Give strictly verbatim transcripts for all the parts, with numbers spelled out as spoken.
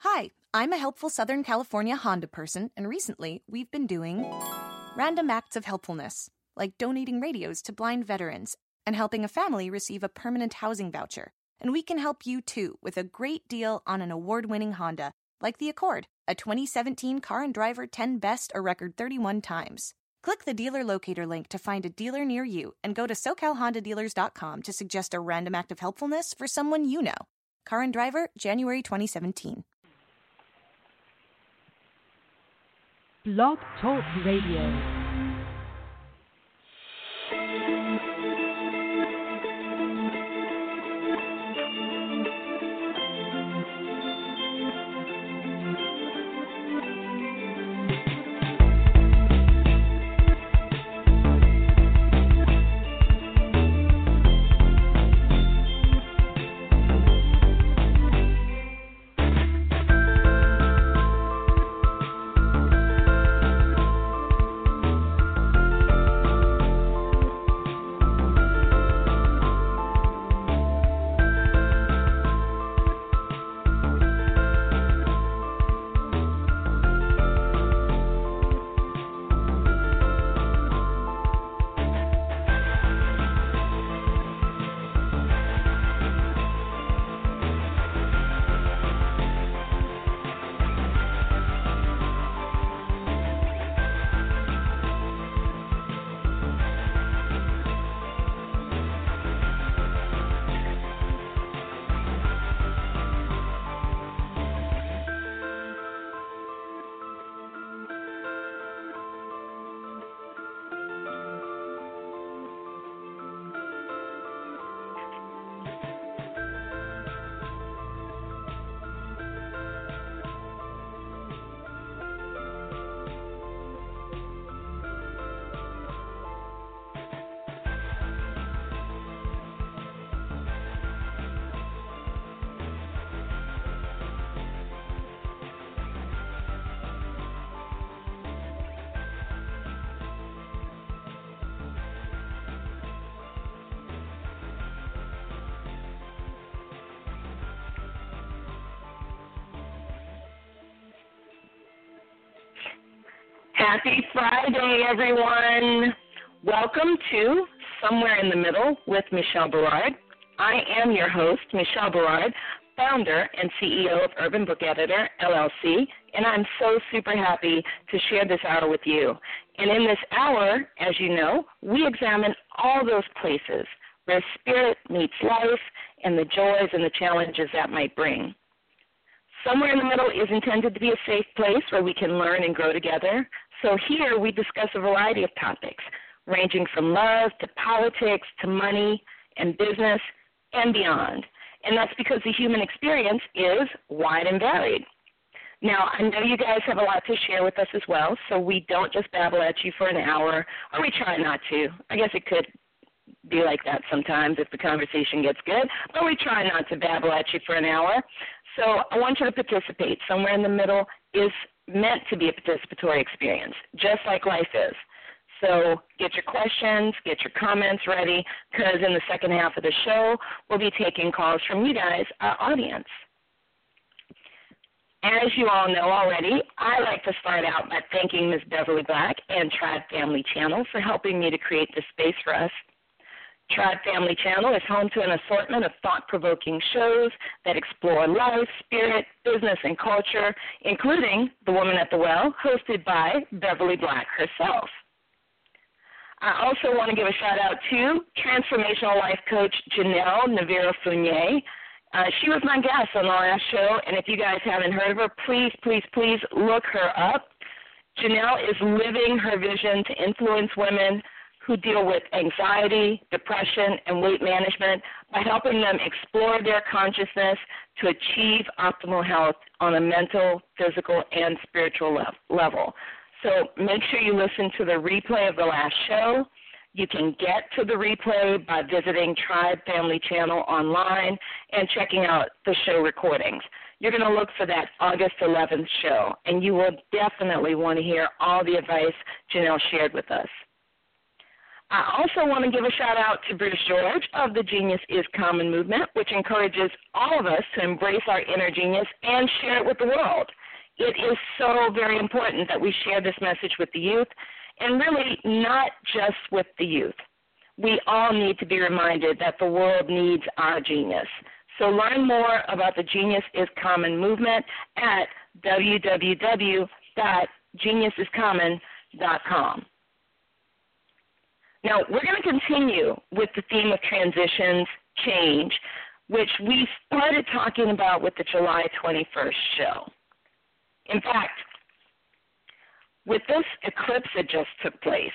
Hi, I'm a helpful Southern California Honda person, and recently we've been doing random acts of helpfulness, like donating radios to blind veterans and helping a family receive a permanent housing voucher. And we can help you too with a great deal on an award-winning Honda, like the Accord, a twenty seventeen Car and Driver ten Best a record thirty-one times. Click the dealer locator link to find a dealer near you and go to so cal honda dealers dot com to suggest a random act of helpfulness for someone you know. Car and Driver, January twenty seventeen. Blog Talk Radio. Happy Friday, everyone. Welcome to Somewhere in the Middle with Michelle Berard. I am your host, Michelle Berard, founder and C E O of Urban Book Editor, L L C, and I'm so super happy to share this hour with you. And in this hour, as you know, we examine all those places where spirit meets life and the joys and the challenges that might bring. Somewhere in the Middle is intended to be a safe place where we can learn and grow together. So here we discuss a variety of topics, ranging from love to politics to money and business and beyond. And that's because the human experience is wide and varied. Now, I know you guys have a lot to share with us as well, so we don't just babble at you for an hour, or we try not to. I guess it could be like that sometimes if the conversation gets good, but we try not to babble at you for an hour. So I want you to participate. Somewhere in the Middle is meant to be a participatory experience, just like life is. So get your questions, get your comments ready, because in the second half of the show, we'll be taking calls from you guys, our audience. As you all know already, I like to start out by thanking Miz Beverly Black and Tribe Family Channel for helping me to create this space for us. Tribe Family Channel is home to an assortment of thought-provoking shows that explore life, spirit, business, and culture, including The Woman at the Well, hosted by Beverly Black herself. I also want to give a shout-out to transformational life coach Janelle Navarro-Fournier. Uh, she was my guest on the last show, and if you guys haven't heard of her, please, please, please look her up. Janelle is living her vision to influence women who deal with anxiety, depression, and weight management by helping them explore their consciousness to achieve optimal health on a mental, physical, and spiritual level. So make sure you listen to the replay of the last show. You can get to the replay by visiting Tribe Family Channel online and checking out the show recordings. You're going to look for that August eleventh show, and you will definitely want to hear all the advice Janelle shared with us. I also want to give a shout-out to Bruce George of the Genius is Common movement, which encourages all of us to embrace our inner genius and share it with the world. It is so very important that we share this message with the youth, and really not just with the youth. We all need to be reminded that the world needs our genius. So learn more about the Genius is Common movement at w w w dot genius is common dot com. Now, we're going to continue with the theme of transitions, change, which we started talking about with the July twenty-first show. In fact, with this eclipse that just took place,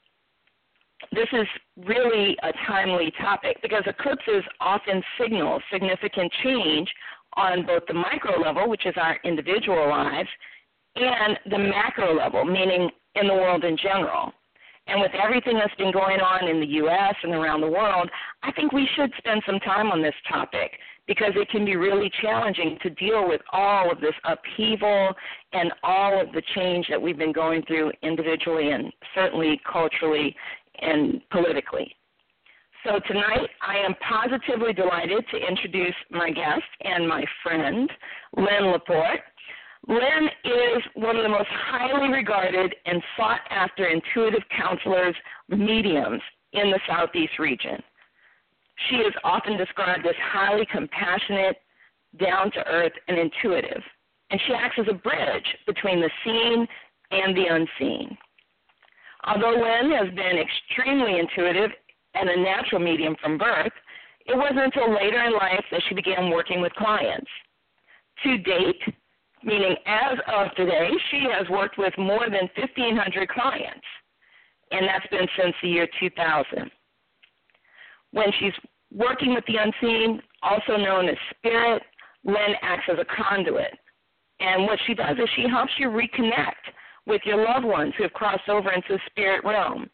this is really a timely topic because eclipses often signal significant change on both the micro level, which is our individual lives, and the macro level, meaning in the world in general. And with everything that's been going on in the U S and around the world, I think we should spend some time on this topic because it can be really challenging to deal with all of this upheaval and all of the change that we've been going through individually and certainly culturally and politically. So tonight I am positively delighted to introduce my guest and my friend, Lynn Laporte. Lynn is one of the most highly regarded and sought-after intuitive counselors, mediums in the Southeast region. She is often described as highly compassionate, down-to-earth, and intuitive, and she acts as a bridge between the seen and the unseen. Although Lynn has been extremely intuitive and a natural medium from birth, it wasn't until later in life that she began working with clients. To date, meaning as of today, she has worked with more than fifteen hundred clients, and that's been since the year two thousand. When she's working with the unseen, also known as spirit, Lynn acts as a conduit. And what she does is she helps you reconnect with your loved ones who have crossed over into the spirit realm.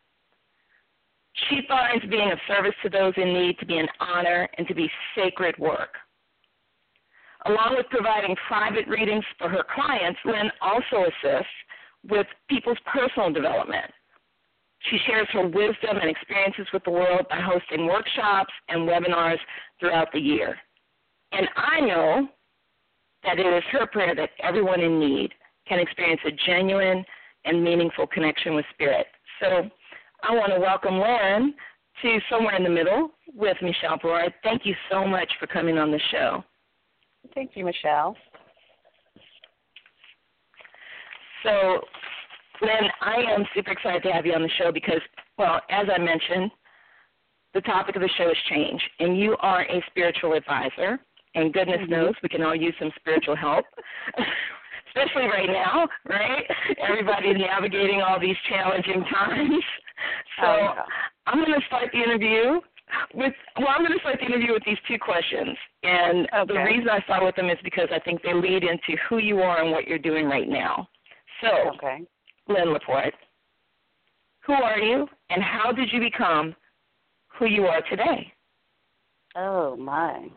She finds being of service to those in need to be an honor and to be sacred work. Along with providing private readings for her clients, Lynn also assists with people's personal development. She shares her wisdom and experiences with the world by hosting workshops and webinars throughout the year. And I know that it is her prayer that everyone in need can experience a genuine and meaningful connection with spirit. So I want to welcome Lynn to Somewhere in the Middle with Michelle Berard. Thank you so much for coming on the show. Thank you, Michelle. So, Lynn, I am super excited to have you on the show because, well, as I mentioned, the topic of the show is change, and you are a spiritual advisor, and goodness mm-hmm. knows we can all use some spiritual help, especially right now, right? Everybody's navigating all these challenging times. So oh, yeah. I'm going to start the interview with, well, I'm going to start the interview with these two questions. And okay. the reason I start with them is because I think they lead into who you are and what you're doing right now. So, okay. Lynn Laporte, who are you and how did you become who you are today? Oh, my.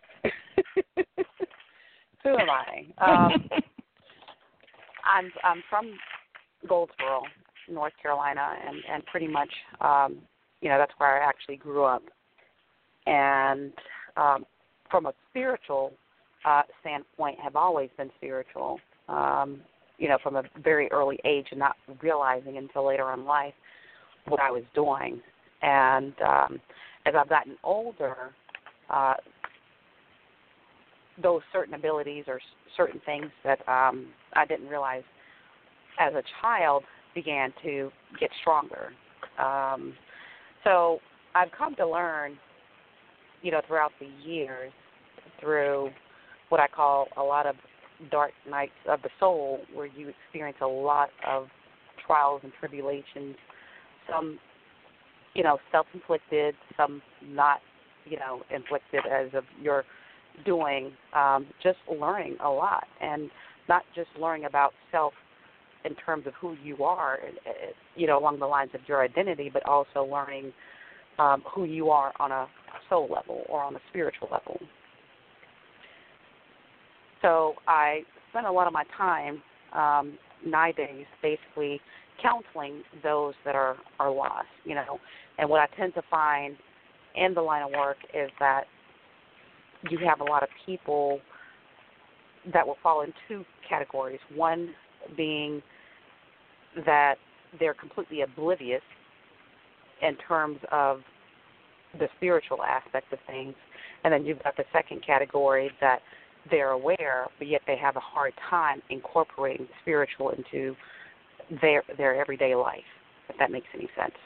Who am I? Um, I'm I'm from Goldsboro, North Carolina, and, and pretty much, um, you know, that's where I actually grew up. And um, from a spiritual uh, standpoint, have always been spiritual, um, you know, from a very early age and not realizing until later in life what I was doing. And um, as I've gotten older, uh, those certain abilities or certain things that um, I didn't realize as a child began to get stronger. Um, so I've come to learn, you know, throughout the years through what I call a lot of dark nights of the soul, where you experience a lot of trials and tribulations, some, you know, self-inflicted, some not, you know, inflicted as of your doing, um, just learning a lot, and not just learning about self in terms of who you are, you know, along the lines of your identity, but also learning um, who you are on a soul level or on a spiritual level. So I spent a lot of my time um, nowadays basically counseling those that are, are lost, you know. And what I tend to find in the line of work is that you have a lot of people that will fall in two categories. One being that they're completely oblivious in terms of the spiritual aspect of things. And then you've got the second category that they're aware, but yet they have a hard time incorporating spiritual into their their everyday life, if that makes any sense.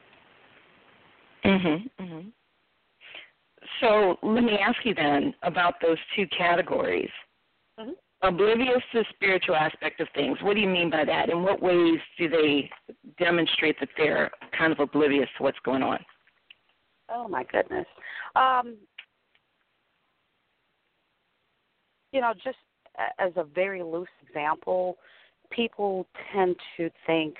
Mm-hmm, mm-hmm. So let me ask you then about those two categories. Mm-hmm. Oblivious to the spiritual aspect of things. What do you mean by that? In what ways do they demonstrate that they're kind of oblivious to what's going on? Oh, my goodness. Um, you know, just as a very loose example, people tend to think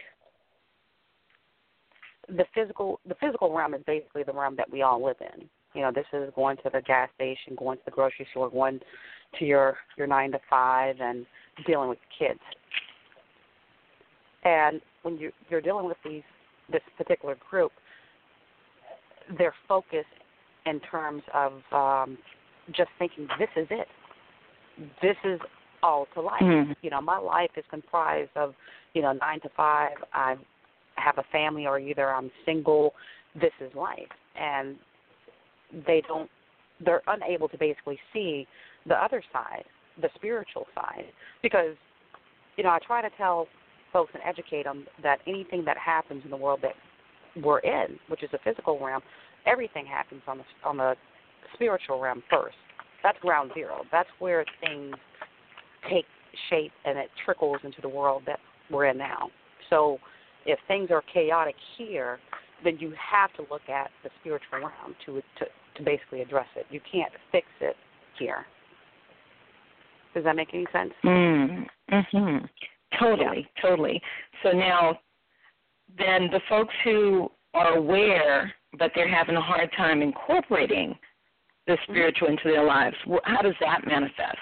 the physical the physical realm is basically the realm that we all live in. You know, this is going to the gas station, going to the grocery store, going to your, your nine to five, and dealing with kids. And when you, you're dealing with these this particular group, they're focused in terms of um, just thinking, this is it. This is all to life. Mm-hmm. You know, my life is comprised of, you know, nine to five. I have a family, or either I'm single. This is life. And they don't, they're unable to basically see the other side, the spiritual side. Because, you know, I try to tell folks and educate them that anything that happens in the world that we're in, which is the physical realm, everything happens on the, on the spiritual realm first. That's ground zero. That's where things take shape and it trickles into the world that we're in now. So if things are chaotic here, then you have to look at the spiritual realm to to, to basically address it. You can't fix it here. Does that make any sense? Mm, mm-hmm. Totally, yeah. totally. So now, then the folks who are aware, but they're having a hard time incorporating the spiritual mm-hmm. into their lives, how does that manifest?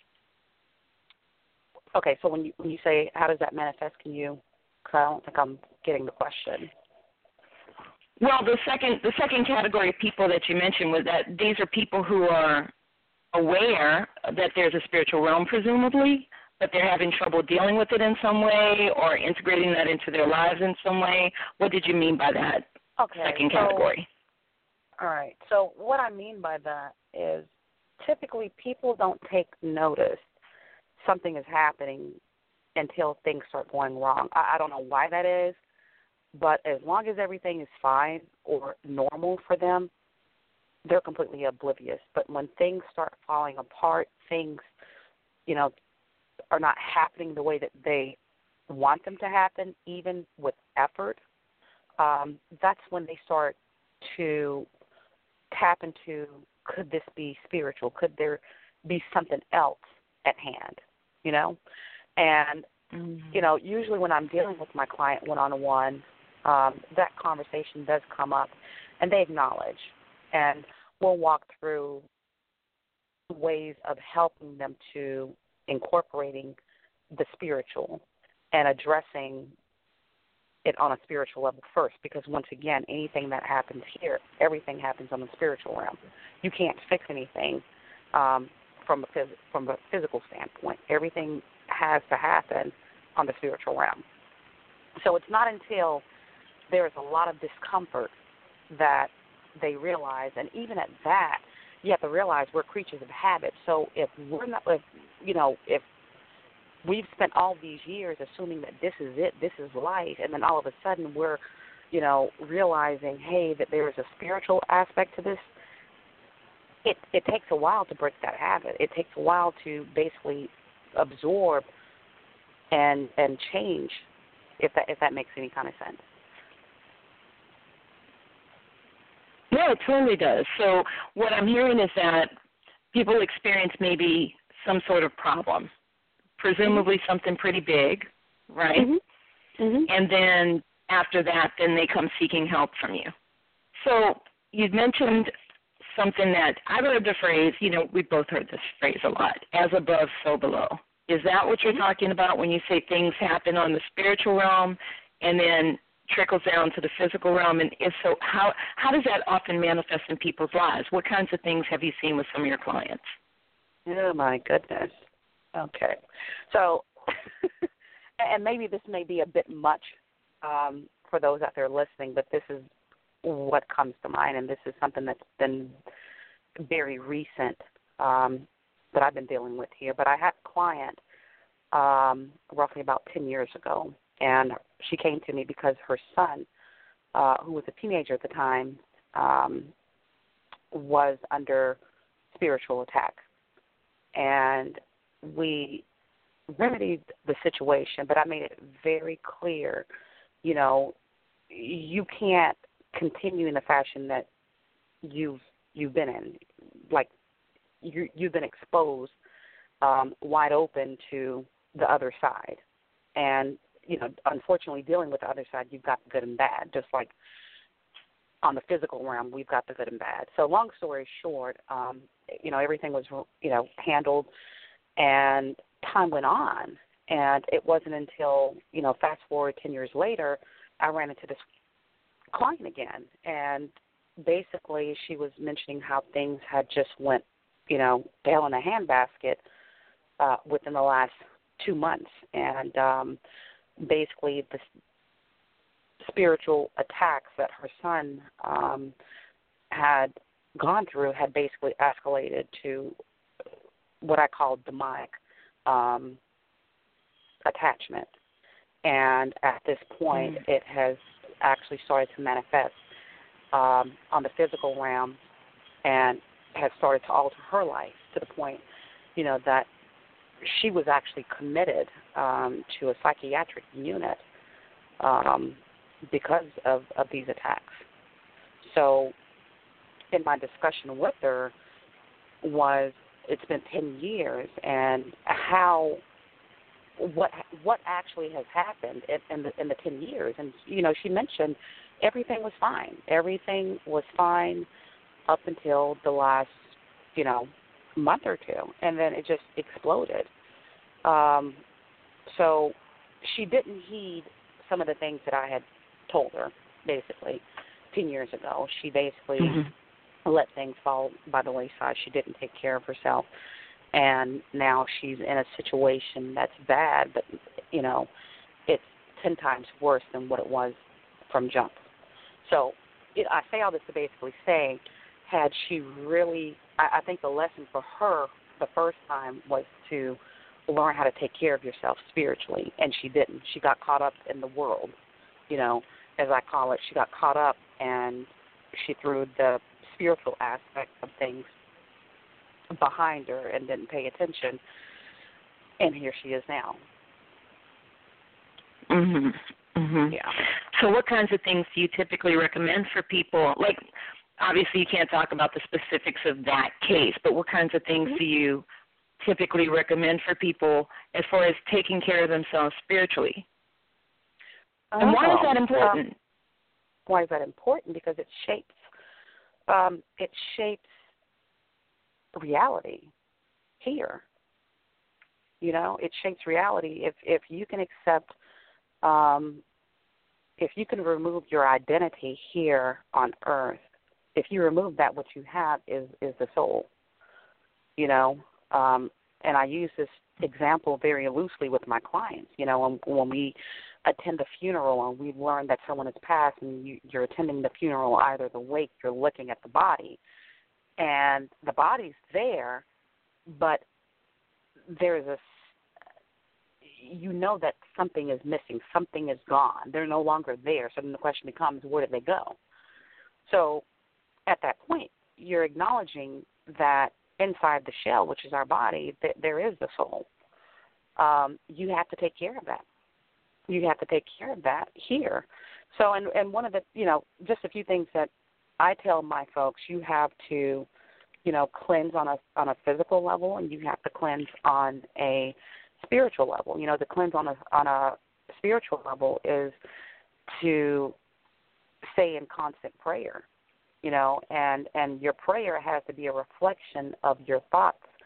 Okay, so when you when you say how does that manifest, can you? Because I don't think I'm getting the question. Well, the second the second category of people that you mentioned was that these are people who are aware that there's a spiritual realm, presumably, but they're having trouble dealing with it in some way or integrating that into their lives in some way. What did you mean by that okay, second so, category? All right. So what I mean by that is typically people don't take notice something is happening until things start going wrong. I, I don't know why that is, but as long as everything is fine or normal for them, they're completely oblivious. But when things start falling apart, things, you know, are not happening the way that they want them to happen, even with effort, um, that's when they start to tap into, could this be spiritual? Could there be something else at hand, you know? And, mm-hmm. you know, usually when I'm dealing with my client one-on-one, um, that conversation does come up, and they acknowledge. And we'll walk through ways of helping them to incorporating the spiritual and addressing it on a spiritual level first, because once again, anything that happens here, everything happens on the spiritual realm. You can't fix anything um, from a phys- from a physical standpoint. Everything has to happen on the spiritual realm. So it's not until there is a lot of discomfort that they realize, and even at that, you have to realize we're creatures of habit. So if we're not, if you know, if we've spent all these years assuming that this is it, this is life, and then all of a sudden we're, you know, realizing, hey, that there is a spiritual aspect to this, it, it takes a while to break that habit. It takes a while to basically absorb and and change, if that if that makes any kind of sense. Yeah, it totally does. So what I'm hearing is that people experience maybe some sort of problem, presumably mm-hmm. something pretty big, right? Mm-hmm. Mm-hmm. And then after that, then they come seeking help from you. So you've mentioned something that I've heard the phrase, you know, we've both heard this phrase a lot, as above, so below, Is that what you're talking about when you say things happen on the spiritual realm and then trickles down to the physical realm? And if so, how how does that often manifest in people's lives? What kinds of things have you seen with some of your clients? Oh, my goodness. Okay. So, and maybe this may be a bit much um, for those out there listening, but this is what comes to mind, and this is something that's been very recent um, that I've been dealing with here. But I had a client um, roughly about ten years ago, and she came to me because her son, uh, who was a teenager at the time, um, was under spiritual attack. And we remedied the situation, but I made it very clear, you know, you can't continue in the fashion that you've you've been in. Like, you, you've been exposed um, wide open to the other side. And, you know, unfortunately, dealing with the other side, you've got the good and bad, just like on the physical realm, we've got the good and bad. So long story short, um, you know, everything was, you know, handled, and time went on. And it wasn't until, you know, fast forward ten years later, I ran into this client again. And basically she was mentioning how things had just went, you know, tail in a handbasket uh, within the last two months. And um, basically the spiritual attacks that her son um, had gone through had basically escalated to what I call demonic um, attachment. And at this point, mm. it has actually started to manifest um, on the physical realm and has started to alter her life to the point, you know, that she was actually committed um, to a psychiatric unit um, because of, of these attacks. So in my discussion with her was, it's been ten years, and how, what what actually has happened in, in, the, in the ten years. And, you know, she mentioned everything was fine. Everything was fine up until the last, you know, month or two, and then it just exploded. Um, so she didn't heed some of the things that I had told her, basically, ten years ago. She basically mm-hmm. let things fall by the wayside. She didn't take care of herself, and now she's in a situation that's bad, but, you know, it's ten times worse than what it was from jump. So it, I say all this to basically say, had she really, I, I think the lesson for her the first time was to learn how to take care of yourself spiritually, and she didn't. She got caught up in the world, you know, as I call it. She got caught up, and she threw the spiritual aspect of things behind her and didn't pay attention, and here she is now. Mhm. Mhm. Yeah. So what kinds of things do you typically recommend for people? Like, obviously you can't talk about the specifics of that case, but what kinds of things mm-hmm. do you typically recommend for people as far as taking care of themselves spiritually? Oh, and why is that important? Um, why is that important? Because it shapes um, it shapes reality here. You know, it shapes reality. If if you can accept, um, if you can remove your identity here on earth, if you remove that, what you have is, is the soul. You know, um, and I use this example very loosely with my clients. You know, when, when we attend a funeral and we learn that someone has passed, and you, you're attending the funeral, either the wake, you're looking at the body, and the body's there, but there's a, you know that something is missing, something is gone. They're no longer there. So then the question becomes, where did they go? So at that point, you're acknowledging that inside the shell, which is our body, th- there is the soul. Um, you have to take care of that. You have to take care of that here. So, and, and one of the, you know, just a few things that I tell my folks, you have to, you know, cleanse on a on a physical level, and you have to cleanse on a spiritual level. You know, the cleanse on a on a spiritual level is to stay in constant prayer. You know, and, and your prayer has to be a reflection of your thoughts,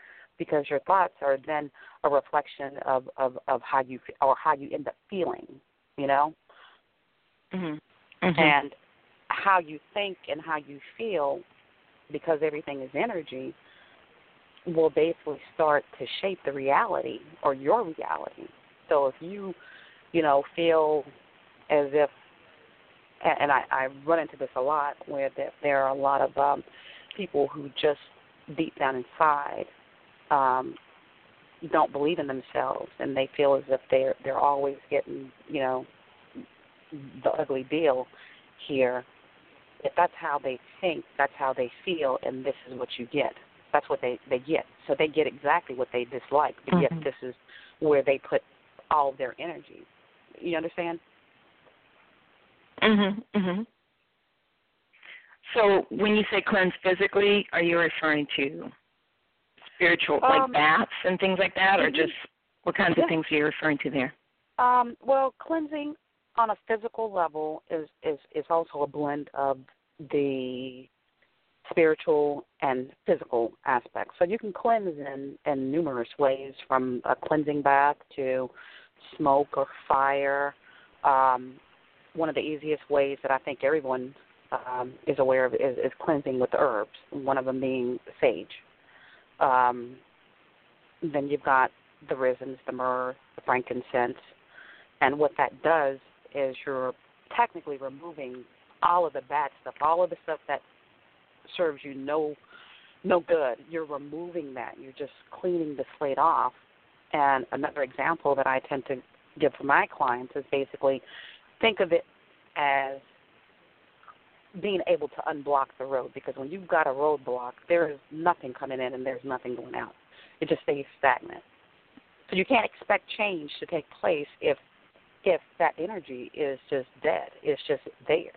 because your thoughts are then a reflection of, of, of how you or how you end up feeling, you know? Mhm. Mhm. And how you think and how you feel, because everything is energy, will basically start to shape the reality or your reality. So if you, you know, feel as if, and I, I run into this a lot, where there are a lot of um, people who just deep down inside um, don't believe in themselves, and they feel as if they're they're always getting, you know, the ugly deal here. If that's how they think, that's how they feel, and this is what you get. That's what they, they get. So they get exactly what they dislike, but mm-hmm. yet this is where they put all of their energy. You understand? Mhm. Mhm. So when you say cleanse physically, are you referring to spiritual, Um, like baths and things like that, or mm-hmm. just what kinds yeah. of things are you referring to there? Um, well, cleansing on a physical level is, is, is also a blend of the spiritual and physical aspects. So you can cleanse in, in numerous ways, from a cleansing bath to smoke or fire. Um, one of the easiest ways that I think everyone um, is aware of is, is cleansing with herbs, one of them being sage. Um, then you've got the resins, the myrrh, the frankincense, and what that does is you're technically removing all of the bad stuff, all of the stuff that serves you no no good. You're removing that. You're just cleaning the slate off. And another example that I tend to give for my clients is basically think of it as being able to unblock the road, because when you've got a roadblock, there is nothing coming in and there's nothing going out. It just stays stagnant. So you can't expect change to take place if if that energy is just dead. It's just there.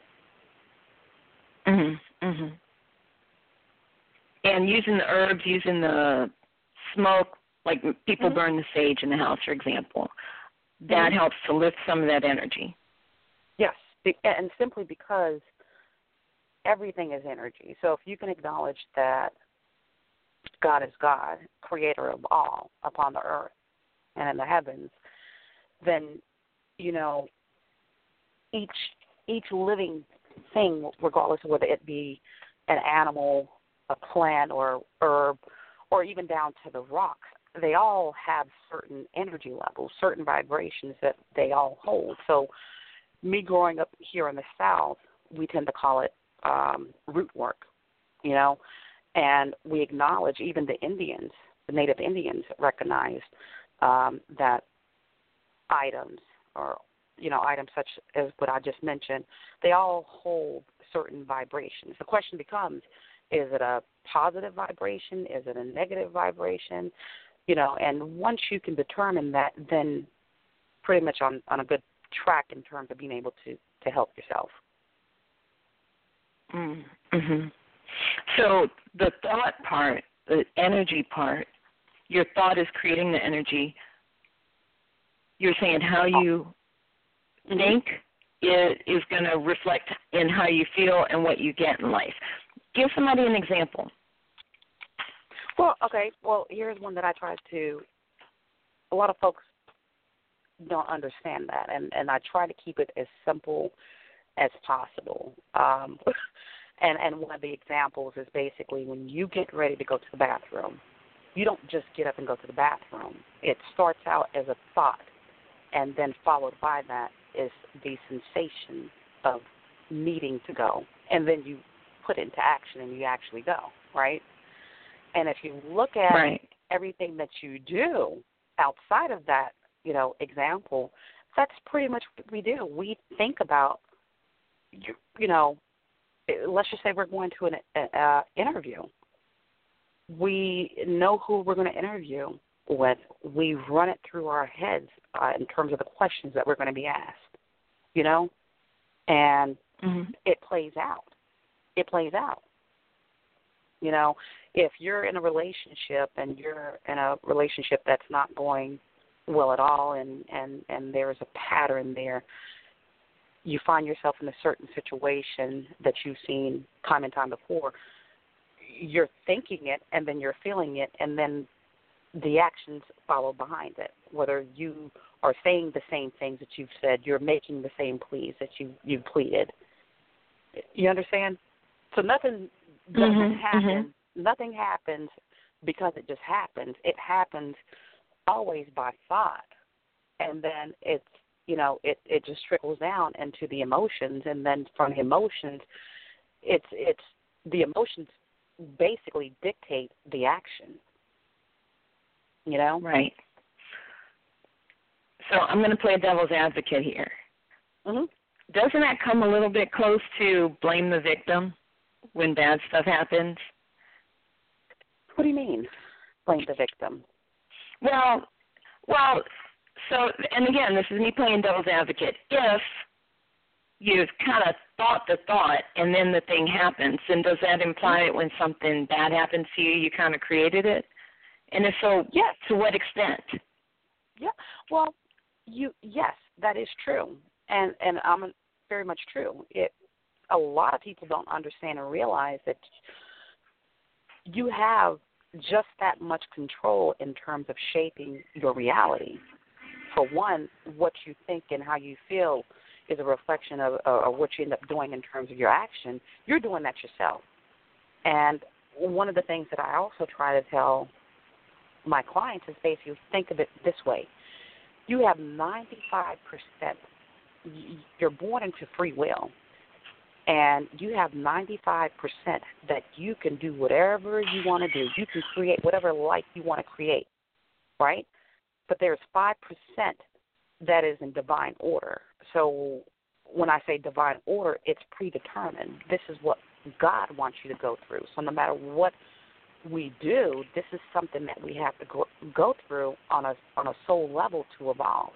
Mhm. Mhm. And using the herbs, using the smoke, like people mm-hmm. burn the sage in the house, for example, that mm-hmm. helps to lift some of that energy. Yes, and simply because everything is energy. So if you can acknowledge that God is God, creator of all upon the earth and in the heavens, then, you know, each each living thing, regardless of whether it be an animal, a plant, or herb, or even down to the rocks, they all have certain energy levels, certain vibrations that they all hold. So me growing up here in the South, we tend to call it um, root work, you know, and we acknowledge, even the Indians, the Native Indians recognized um, that items, or, you know, items such as what I just mentioned, they all hold certain vibrations. The question becomes, is it a positive vibration? Is it a negative vibration? You know, and once you can determine that, then pretty much on, on a good track in terms of being able to, to help yourself. Mm-hmm. So the thought part, the energy part, your thought is creating the energy. You're saying how you mm-hmm. think it is going to reflect in how you feel and what you get in life. Give somebody an example. Well, okay. Well, here's one that I try to, a lot of folks don't understand that, and, and I try to keep it as simple as possible. Um, and, and one of the examples is basically when you get ready to go to the bathroom, you don't just get up and go to the bathroom. It starts out as a thought, and then followed by that is the sensation of needing to go, and then you put it into action and you actually go, right? And if you look at right. everything that you do outside of that, you know, example, that's pretty much what we do. We think about, you, you know, let's just say we're going to an uh, interview. We know who we're going to interview with. We run it through our heads uh, in terms of the questions that we're going to be asked, you know, and mm-hmm. it plays out. It plays out. You know, if you're in a relationship and you're in a relationship that's not going well at all, and, and, and there's a pattern there, you find yourself in a certain situation that you've seen time and time before, you're thinking it, and then you're feeling it, and then the actions follow behind it. Whether you are saying the same things that you've said, you're making the same pleas that you you pleaded. You understand? So nothing doesn't mm-hmm, happen. Mm-hmm. Nothing happens because it just happens. It happens always by thought, and then it's you know it it just trickles down into the emotions, and then from the emotions, it's it's the emotions basically dictate the action. You know? Right. So I'm going to play devil's advocate here. Mm-hmm. Doesn't that come a little bit close to blame the victim when bad stuff happens? What do you mean, blame the victim? Well, well, so, and again, this is me playing devil's advocate. If you've kind of thought the thought and then the thing happens, then does that imply that when something bad happens to you, you kind of created it? And if so, yes. To what extent? Yeah. Well, you yes, that is true, and and I'm very much true. It a lot of people don't understand and realize that you have just that much control in terms of shaping your reality. For one, what you think and how you feel is a reflection of, of what you end up doing in terms of your action. You're doing that yourself. And one of the things that I also try to tell my clients is basically think of it this way. You have ninety-five percent, you're born into free will, and you have ninety-five percent that you can do whatever you want to do. You can create whatever life you want to create, right? But there's five percent that is in divine order. So when I say divine order, it's predetermined. This is what God wants you to go through. So no matter what we do, this is something that we have to go, go through on a on a soul level to evolve.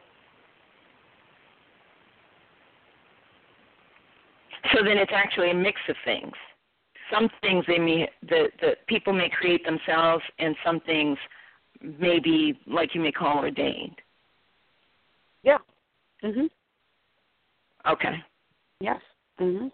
So then it's actually a mix of things. Some things they may, the, the people may create themselves, and some things may be, like you may call, ordained. Yeah. Mhm. Okay. Yes. Mhm.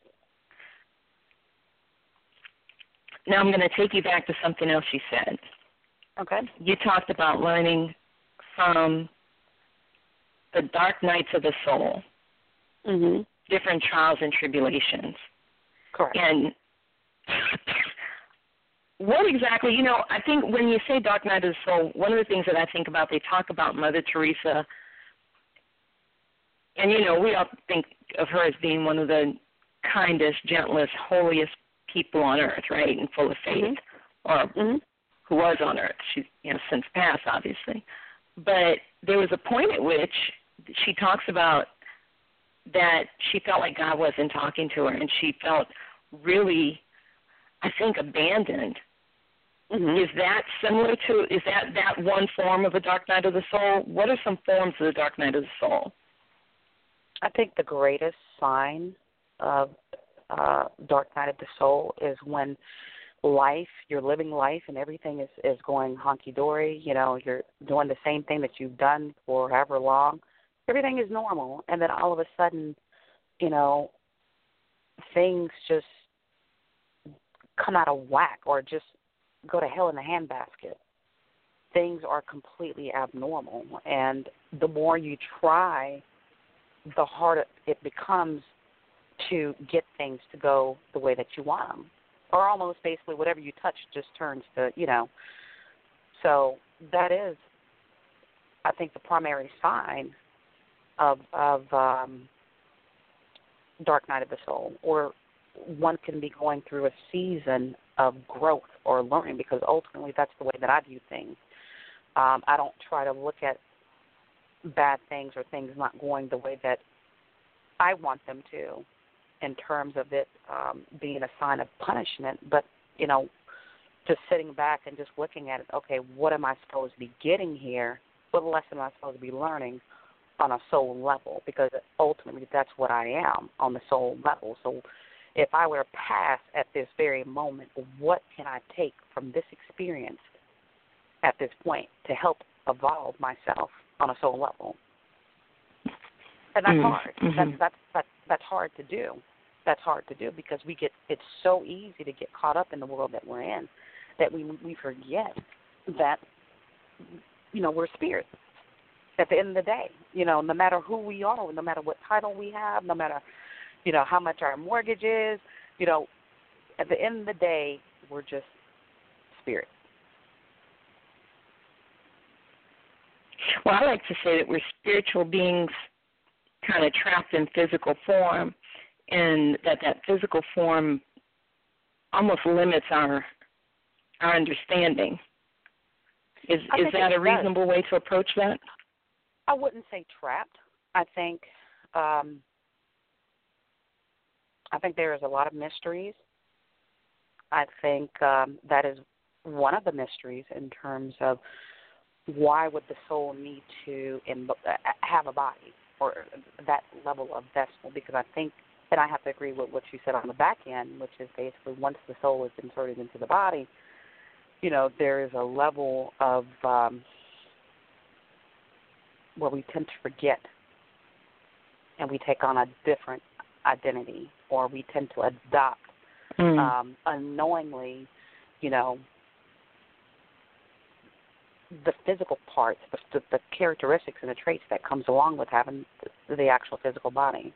Now I'm going to take you back to something else you said. Okay. You talked about learning from the dark nights of the soul, Mhm. different trials and tribulations. Correct. And what exactly, you know, I think when you say dark night of the soul, one of the things that I think about, they talk about Mother Teresa, and, you know, we all think of her as being one of the kindest, gentlest, holiest people on earth, right, and full of faith, mm-hmm. or mm-hmm. who was on earth. She's, you know, since passed, obviously. But there was a point at which she talks about that she felt like God wasn't talking to her, and she felt really, I think, abandoned. Mm-hmm. Is that similar to, is that that one form of a dark night of the soul? What are some forms of the dark night of the soul? I think the greatest sign of uh, dark night of the soul is when life, you're living life and everything is, is going honky-dory. You know, you're doing the same thing that you've done for however long. Everything is normal. And then all of a sudden, you know, things just come out of whack or just go to hell in a handbasket. Things are completely abnormal. And the more you try, the harder it becomes to get things to go the way that you want them. Or almost basically whatever you touch just turns to, you know. So that is, I think, the primary sign of, of um, dark night of the soul. Or one can be going through a season of growth or learning, because ultimately that's the way that I view things. Um, I don't try to look at bad things or things not going the way that I want them to, in terms of it um, being a sign of punishment, but, you know, just sitting back and just looking at it, okay, what am I supposed to be getting here? What lesson am I supposed to be learning on a soul level? Because ultimately that's what I am, on the soul level. So if I were to pass at this very moment, what can I take from this experience at this point to help evolve myself on a soul level? And that's mm-hmm. hard. That's, that's, that's, that's hard to do. that's hard to do because we get it's so easy to get caught up in the world that we're in that we we forget that, you know, we're spirit. At the end of the day, you know, no matter who we are, no matter what title we have, no matter, you know, how much our mortgage is, you know, at the end of the day, we're just spirit. Well, I like to say that we're spiritual beings kind of trapped in physical form, and that that physical form almost limits our our understanding. Is is that a reasonable way to approach that? I wouldn't say trapped. I think um, I think there is a lot of mysteries. I think um, that is one of the mysteries in terms of why would the soul need to in, uh, have a body or that level of vessel? Because I think, and I have to agree with what you said on the back end, which is basically once the soul is inserted into the body, you know, there is a level of um, where we tend to forget and we take on a different identity, or we tend to adopt mm. um, unknowingly, you know, the physical parts, the, the characteristics and the traits that comes along with having the, the actual physical body.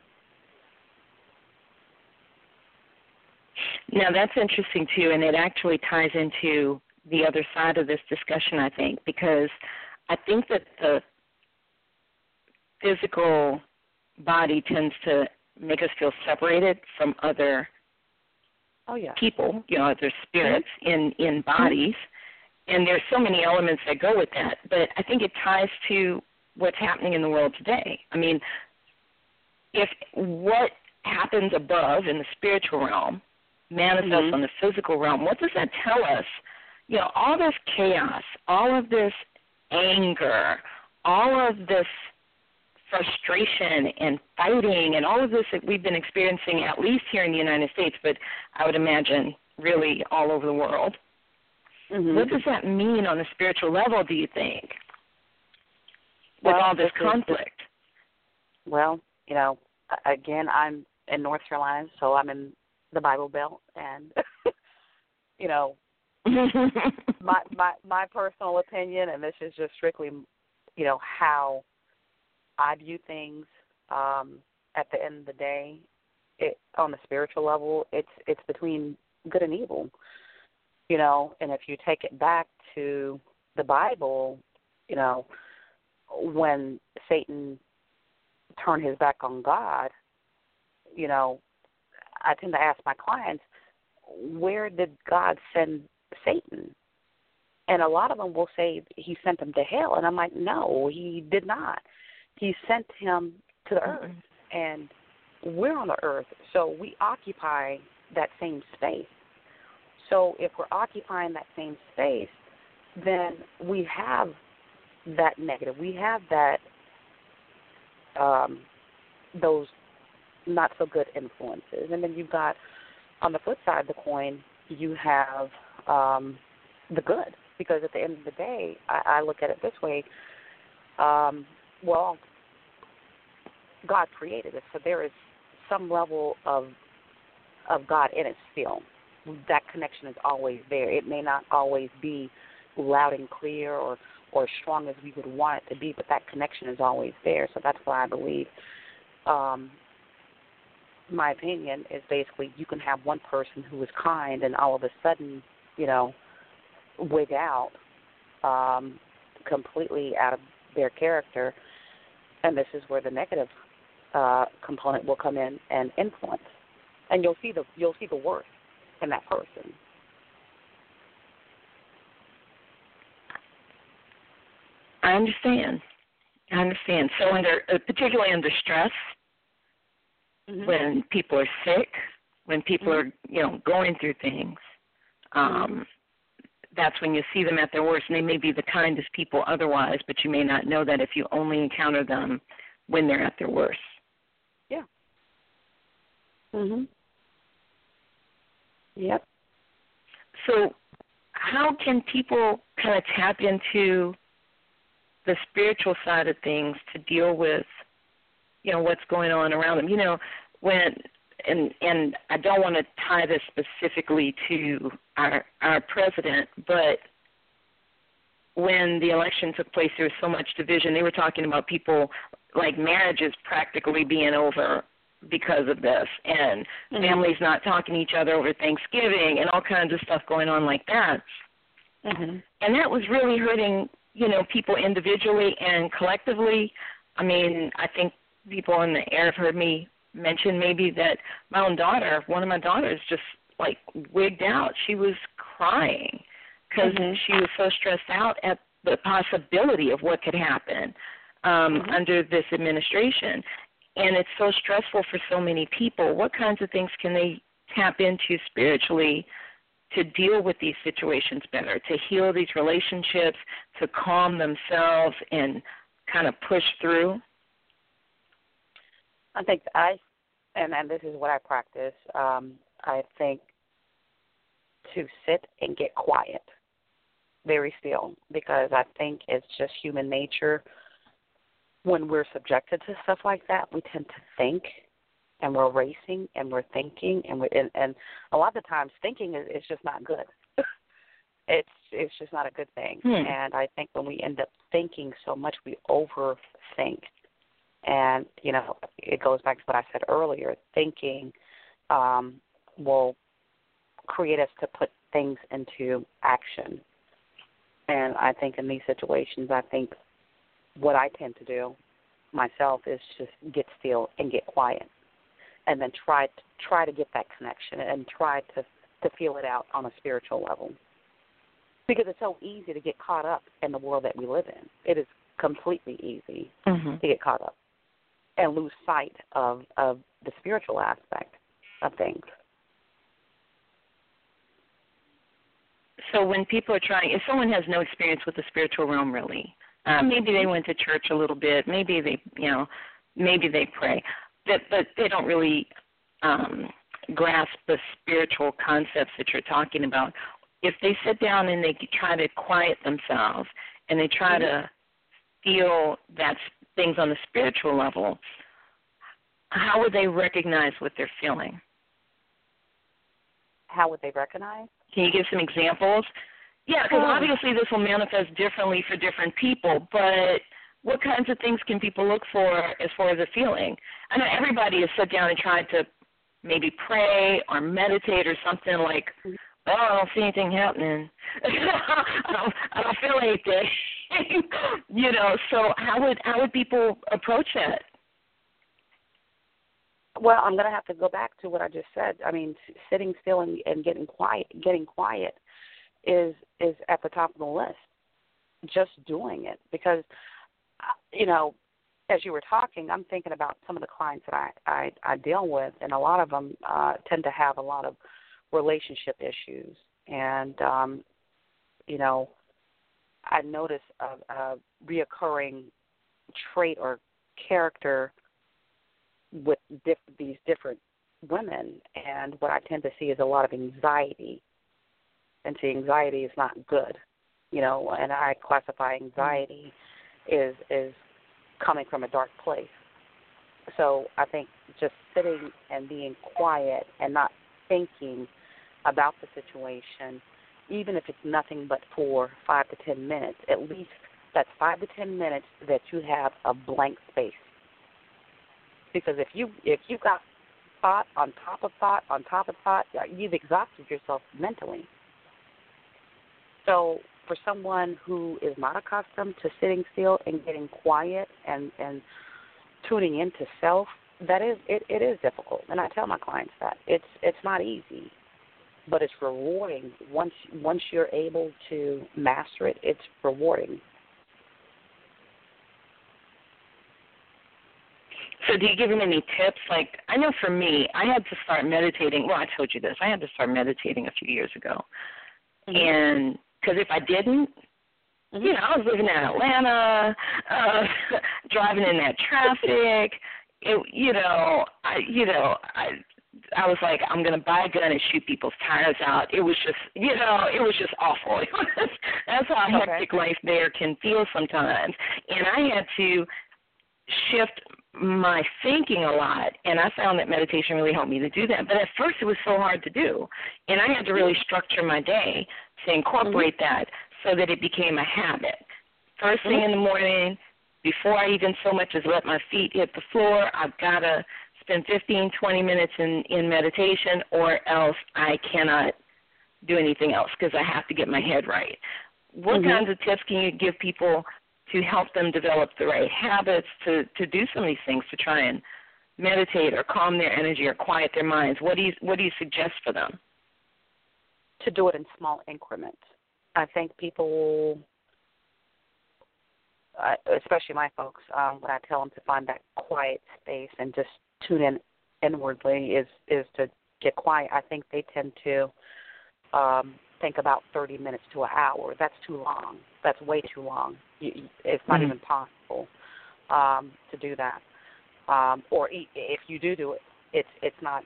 Now, that's interesting, too, and it actually ties into the other side of this discussion, I think, because I think that the physical body tends to make us feel separated from other oh, yeah. people, you know, other spirits mm-hmm. in, in bodies. Mm-hmm. And there's so many elements that go with that. But I think it ties to what's happening in the world today. I mean, if what happens above in the spiritual realm manifests mm-hmm. on the physical realm, what does that tell us? You know, all this chaos, all of this anger, all of this frustration and fighting and all of this that we've been experiencing, at least here in the United States, but I would imagine really all over the world. Mm-hmm. What does that mean on the spiritual level, do you think, with well, all this, this conflict? Is, well, you know, again, I'm in North Carolina, so I'm in the Bible Belt, and, you know, my, my my personal opinion, and this is just strictly, you know, how I view things. Um, at the end of the day, it, on the spiritual level, it's it's between good and evil, you know. And if you take it back to the Bible, you know, when Satan turned his back on God, you know, I tend to ask my clients, where did God send Satan? And a lot of them will say he sent him to hell. And I'm like, no, he did not. He sent him to the mm-hmm. earth. And we're on the earth, so we occupy that same space. So if we're occupying that same space, then we have that negative. We have that, um, those not so good influences. And then you've got, on the flip side of the coin, you have um, the good. Because at the end of the day, I, I look at it this way, um, well, God created us, so there is some level of of God in it still. That connection is always there. It may not always be loud and clear or, or strong as we would want it to be, but that connection is always there. So that's why I believe, um, my opinion is basically you can have one person who is kind and all of a sudden, you know, wig out um, completely out of their character, and this is where the negative uh, component will come in and influence, and you'll see the you'll see the worst in that person. I understand. I understand. So under, uh, particularly under stress, mm-hmm. when people are sick, when people mm-hmm. are, you know, going through things, um, mm-hmm. that's when you see them at their worst. And they may be the kindest people otherwise, but you may not know that if you only encounter them when they're at their worst. Yeah. Mhm. Yep. So how can people kind of tap into the spiritual side of things to deal with, you know, what's going on around them? You know, when and and I don't want to tie this specifically to our our president, but when the election took place, there was so much division. They were talking about people, like marriages practically being over because of this, and mm-hmm. families not talking to each other over Thanksgiving, and all kinds of stuff going on like that. Mm-hmm. And that was really hurting, you know, people individually and collectively. I mean, I think people in the air have heard me mention maybe that my own daughter, one of my daughters, just like wigged out. She was crying because mm-hmm. she was so stressed out at the possibility of what could happen um, mm-hmm. under this administration. And it's so stressful for so many people. What kinds of things can they tap into spiritually to deal with these situations better, to heal these relationships, to calm themselves and kind of push through? I think I, and, and this is what I practice, um, I think to sit and get quiet, very still, because I think it's just human nature. When we're subjected to stuff like that, we tend to think, and we're racing, and we're thinking, and we and, and a lot of the times thinking is, is just not good. it's it's just not a good thing. Hmm. And I think when we end up thinking so much, we overthink. And, you know, it goes back to what I said earlier. Thinking um, will create us to put things into action. And I think in these situations, I think what I tend to do myself is just get still and get quiet, and then try to, try to get that connection and try to, to feel it out on a spiritual level. Because it's so easy to get caught up in the world that we live in. It is completely easy mm-hmm. to get caught up and lose sight of, of the spiritual aspect of things. So when people are trying, if someone has no experience with the spiritual realm really, uh, maybe they went to church a little bit, maybe they, you know, maybe they pray, but, but they don't really um, grasp the spiritual concepts that you're talking about. If they sit down and they try to quiet themselves and they try mm-hmm. to feel that things on the spiritual level, how would they recognize what they're feeling? How would they recognize? Can you give some examples? Yeah, because obviously this will manifest differently for different people, but what kinds of things can people look for as far as a feeling? I know everybody has sat down and tried to maybe pray or meditate or something like, oh, I don't see anything happening. I don't, I don't feel anything. you know, so how would how would people approach that? Well, I'm going to have to go back to what I just said. I mean, sitting still and, and getting quiet, getting quiet is is at the top of the list. Just doing it, because, you know, as you were talking, I'm thinking about some of the clients that I, I, I deal with, and a lot of them uh, tend to have a lot of relationship issues. And, um, you know, I notice a, a reoccurring trait or character with diff- these different women, and what I tend to see is a lot of anxiety. And see, anxiety is not good, you know, and I classify anxiety is is coming from a dark place. So I think just sitting and being quiet and not thinking about the situation, even if it's nothing but for five to ten minutes, at least that's five to ten minutes that you have a blank space. Because if you if you got thought on top of thought on top of thought, you've exhausted yourself mentally. So for someone who is not accustomed to sitting still and getting quiet and, and tuning into self, that is it, it is difficult. And I tell my clients that. It's it's not easy, but it's rewarding. Once once you're able to master it, it's rewarding. So do you give them any tips? Like, I know for me, I had to start meditating. Well, I told you this. I had to start meditating a few years ago. Mm-hmm. And because if I didn't, mm-hmm. you know, I was living in Atlanta, uh, driving in that traffic. It, you know, I, you know, I, I was like, I'm going to buy a gun and shoot people's tires out. It was just, you know, it was just awful. It was, that's how okay. hectic life there can feel sometimes. And I had to shift my thinking a lot, and I found that meditation really helped me to do that. But at first it was so hard to do, and I had to really structure my day to incorporate mm-hmm. that so that it became a habit. First thing mm-hmm. in the morning, before I even so much as let my feet hit the floor, I've got to spend fifteen, twenty minutes in, in meditation, or else I cannot do anything else because I have to get my head right. What mm-hmm. kinds of tips can you give people to help them develop the right habits to, to do some of these things, to try and meditate or calm their energy or quiet their minds? What do you, what do you suggest for them? To do it in small increments. I think people, uh, especially my folks, um, when I tell them to find that quiet space and just tune in inwardly is, is to get quiet, I think they tend to um, think about thirty minutes to an hour. That's too long. That's way too long. You, it's not mm-hmm. even possible um, to do that. Um, or if you do do it, it's it's not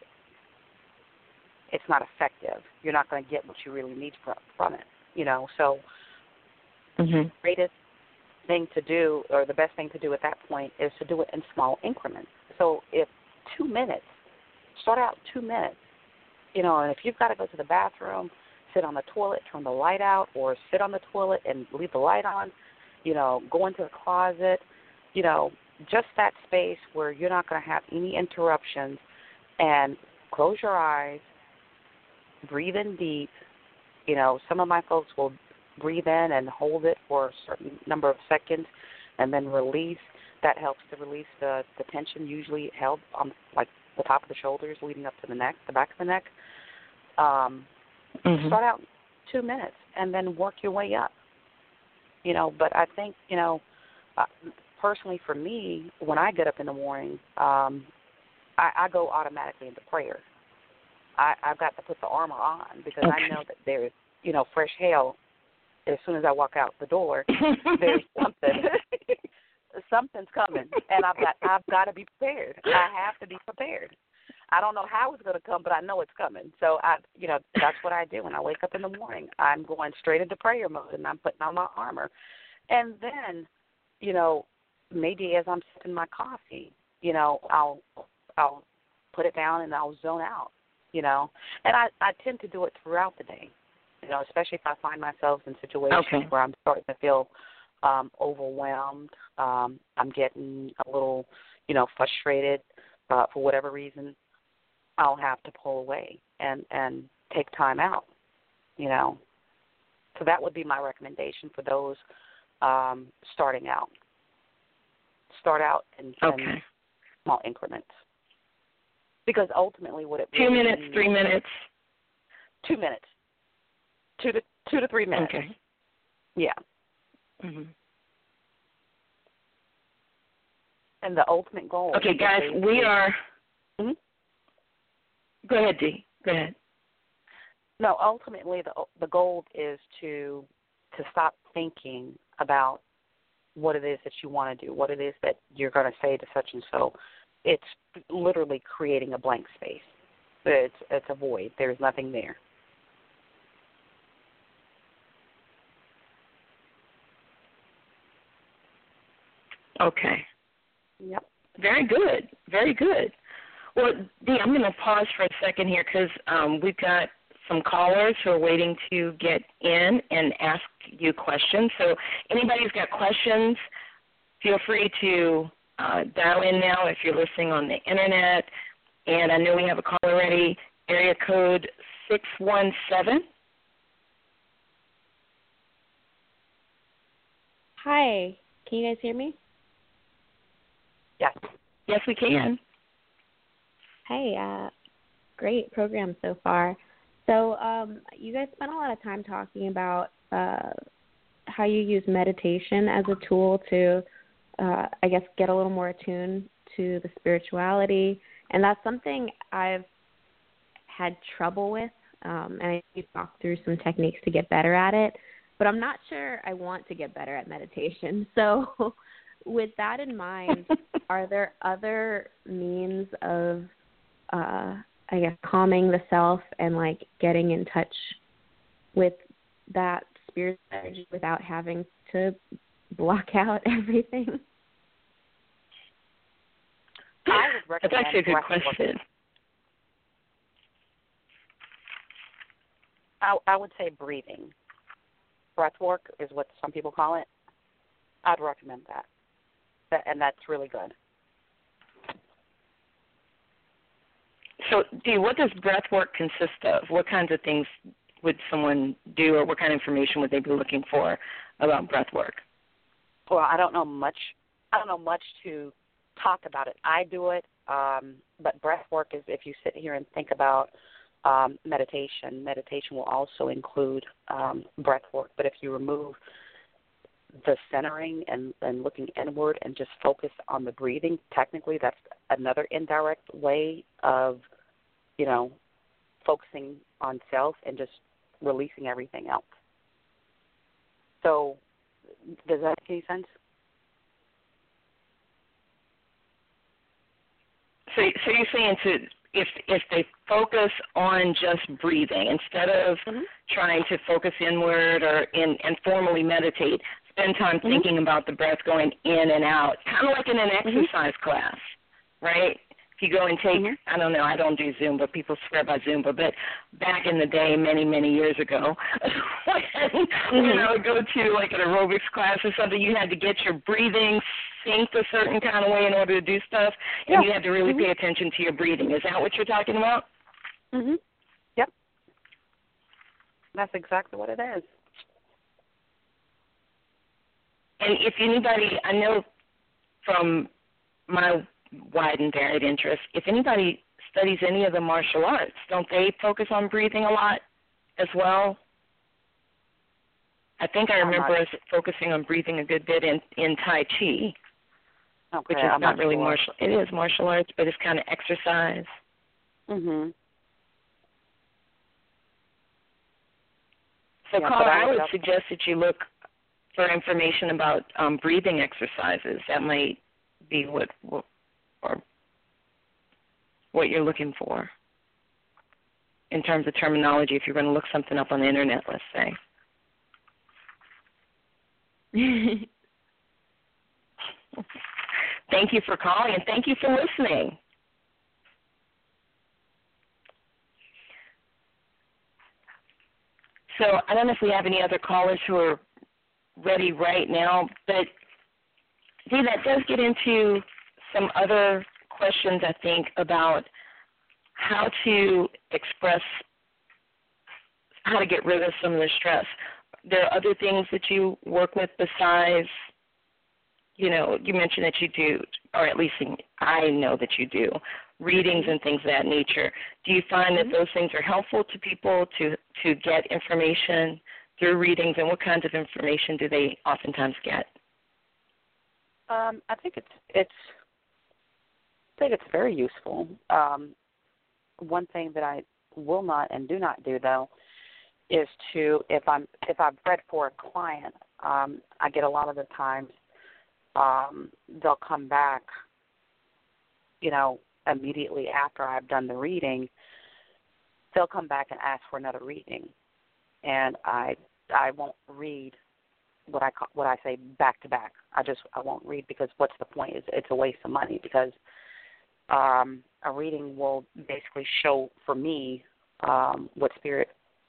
it's not effective. You're not going to get what you really need from, from it. You know, so mm-hmm. the greatest thing to do, or the best thing to do at that point, is to do it in small increments. So if two minutes, start out two minutes. You know, and if you've got to go to the bathroom, sit on the toilet, turn the light out, or sit on the toilet and leave the light on, you know, go into the closet, you know, just that space where you're not going to have any interruptions, and close your eyes, breathe in deep. You know, some of my folks will breathe in and hold it for a certain number of seconds and then release. That helps to release the, the tension usually held on, like, the top of the shoulders leading up to the neck, the back of the neck. Um, mm-hmm. Start out two minutes and then work your way up. You know, but I think, you know, uh, personally for me, when I get up in the morning, um, I, I go automatically into prayer. I, I've got to put the armor on because okay. I know that there's, you know, fresh hell as soon as I walk out the door. There's something. Something's coming, and I've got I've got to be prepared. I have to be prepared. I don't know how it's going to come, but I know it's coming. So I, you know, that's what I do when I wake up in the morning. I'm going straight into prayer mode, and I'm putting on my armor. And then, you know, maybe as I'm sipping my coffee, you know, I'll I'll put it down and I'll zone out. You know, and I, I tend to do it throughout the day. You know, especially if I find myself in situations okay. where I'm starting to feel Um, overwhelmed. Um, I'm getting a little, you know, frustrated uh, for whatever reason. I'll have to pull away and, and take time out, you know. So that would be my recommendation for those um, starting out. Start out in, okay. in small increments. Because ultimately what it Two really minutes, means, three minutes. Two minutes. Two to, two to three minutes. Okay. Yeah. Mm-hmm. And the ultimate goal. Okay, guys, we are. Mm-hmm. Go ahead, Dee. Go ahead. No, ultimately, the the goal is to to stop thinking about what it is that you want to do, what it is that you're going to say to such and so. It's literally creating a blank space. It's it's a void. There's nothing there. Okay. Yep. Very good. Very good. Well, Dee, I'm going to pause for a second here because um, we've got some callers who are waiting to get in and ask you questions. So anybody who's got questions, feel free to uh, dial in now if you're listening on the Internet. And I know we have a caller ready, area code six one seven. Hi. Can you guys hear me? Yes. Yes, we can. Hey, uh, great program so far. So um, you guys spent a lot of time talking about uh, how you use meditation as a tool to, uh, I guess, get a little more attuned to the spirituality. And that's something I've had trouble with. Um, and I talked through some techniques to get better at it. But I'm not sure I want to get better at meditation. So with that in mind, are there other means of, uh, I guess, calming the self and, like, getting in touch with that spirit energy without having to block out everything? would recommend That's actually a good breath work. question. I, I would say breathing. Breath work is what some people call it. I'd recommend that, that and that's really good. So, Dee, what does breath work consist of? What kinds of things would someone do, or what kind of information would they be looking for about breath work? Well, I don't know much. I don't know much to talk about it. I do it, um, but breath work is if you sit here and think about um, meditation. Meditation will also include um, breath work, but if you remove the centering and, and looking inward and just focus on the breathing, technically that's another indirect way of, you know, focusing on self and just releasing everything else. So does that make any sense? So, so you're saying to if if they focus on just breathing instead of mm-hmm. trying to focus inward or in and formally meditate, spend time mm-hmm. thinking about the breath going in and out, kind of like in an exercise mm-hmm. class, right? If you go and take, mm-hmm. I don't know, I don't do Zumba, people swear by Zumba, but back in the day, many, many years ago, when, mm-hmm. when I would go to like an aerobics class or something, you had to get your breathing synced a certain kind of way in order to do stuff, and yeah. you had to really mm-hmm. pay attention to your breathing. Is that what you're talking about? Mm-hmm. Yep. That's exactly what it is. And if anybody, I know from my wide and varied interests, if anybody studies any of the martial arts, don't they focus on breathing a lot as well? I think I remember us focusing on breathing a good bit in, in Tai Chi, okay, which is I'm not, not really sure. martial. It is martial arts, but it's kind of exercise. Mm-hmm. So, yeah, Carla, I, I would would suggest that you look for information about um, breathing exercises. That might be what, what or what you're looking for in terms of terminology if you're going to look something up on the internet, let's say. Thank you for calling, and thank you for listening. So I don't know if we have any other callers who are ready right now, but see, that does get into some other questions, I think, about how to express, how to get rid of some of the stress. There are other things that you work with besides, you know, you mentioned that you do, or at least I know that you do, readings and things of that nature. Do you find that those things are helpful to people to, to get information through readings, and what kinds of information do they oftentimes get? Um, I think it's it's I think it's very useful. Um, one thing that I will not and do not do though is to if I'm if I've read for a client, um, I get a lot of the times um, they'll come back, you know, immediately after I've done the reading. They'll come back and ask for another reading, and I I won't read what I call, what I say back to back. I just I won't read because what's the point? It's, it's a waste of money because um, a reading will basically show for me um, what spirit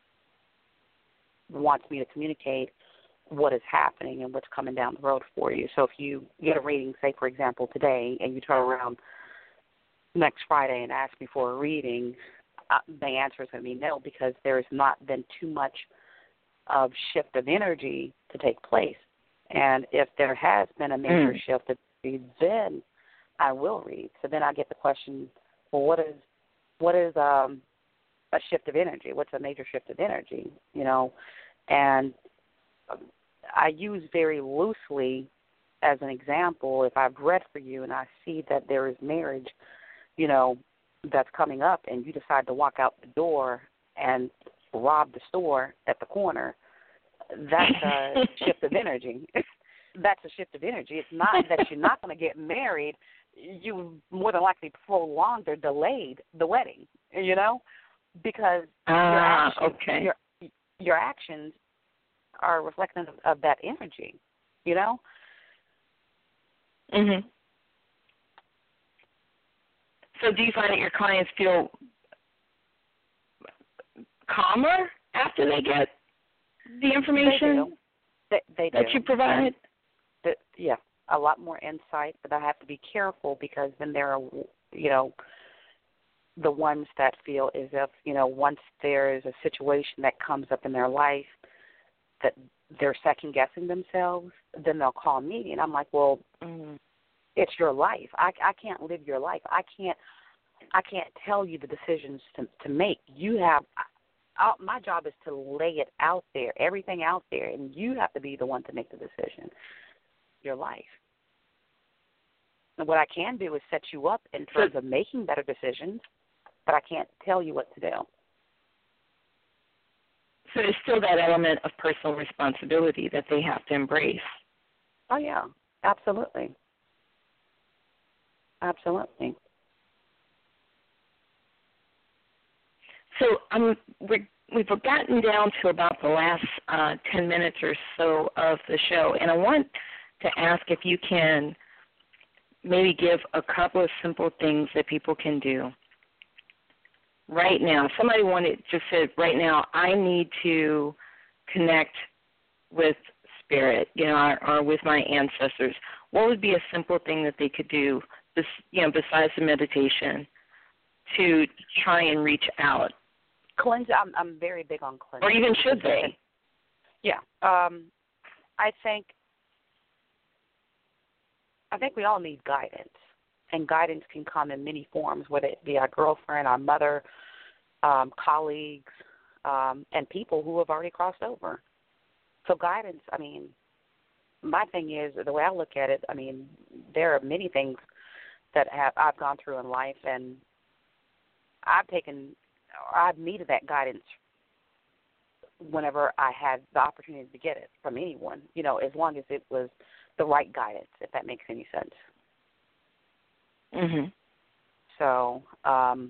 wants me to communicate, what is happening and what's coming down the road for you. So if you get a reading, say for example today, and you turn around next Friday and ask me for a reading, uh, the answer is going to be no because there has not been too much of shift of energy to take place. And if there has been a major mm. shift of energy, then I will read. So then I get the question, well, what is what is um, a shift of energy? What's a major shift of energy? You know, and I use very loosely as an example, if I've read for you and I see that there is marriage, you know, that's coming up and you decide to walk out the door and rob the store at the corner, that's a shift of energy. That's a shift of energy. It's not that you're not going to get married. You more than likely prolonged or delayed the wedding, you know, because uh, your, actions, okay. your, your actions are reflective of, of that energy, you know. Mhm. So do you find that your clients feel calmer after they get the information they do. They, they that do. you provide? The, yeah, a lot more insight, but I have to be careful because then there are, you know, the ones that feel as if, you know, once there is a situation that comes up in their life that they're second-guessing themselves, then they'll call me, and I'm like, well, mm, it's your life. I, I can't live your life. I can't I can't tell you the decisions to, to make. You have I, my job is to lay it out there, everything out there, and you have to be the one to make the decision. Your life. And what I can do is set you up in terms of making better decisions, but I can't tell you what to do. So there's still that element of personal responsibility that they have to embrace. Oh, yeah, absolutely. Absolutely. So um, we're, we've gotten down to about the last uh, ten minutes or so of the show, and I want to ask if you can maybe give a couple of simple things that people can do right now. Somebody wanted just said right now, I need to connect with spirit, you know, or, or with my ancestors. What would be a simple thing that they could do, this, you know, besides the meditation, to try and reach out? Cleanse. I'm I'm very big on cleansing. Or even should they? Yeah. Um, I think I think we all need guidance, and guidance can come in many forms, whether it be our girlfriend, our mother, um, colleagues, um, and people who have already crossed over. So guidance, I mean, my thing is, the way I look at it, I mean, there are many things that have I've gone through in life, and I've taken, I've needed that guidance whenever I had the opportunity to get it from anyone, you know, as long as it was the right guidance, if that makes any sense. Mm-hmm. So um,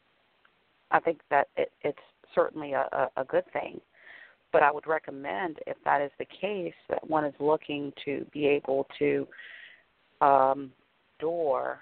I think that it, it's certainly a, a, a good thing. But I would recommend, if that is the case, that one is looking to be able to um, door,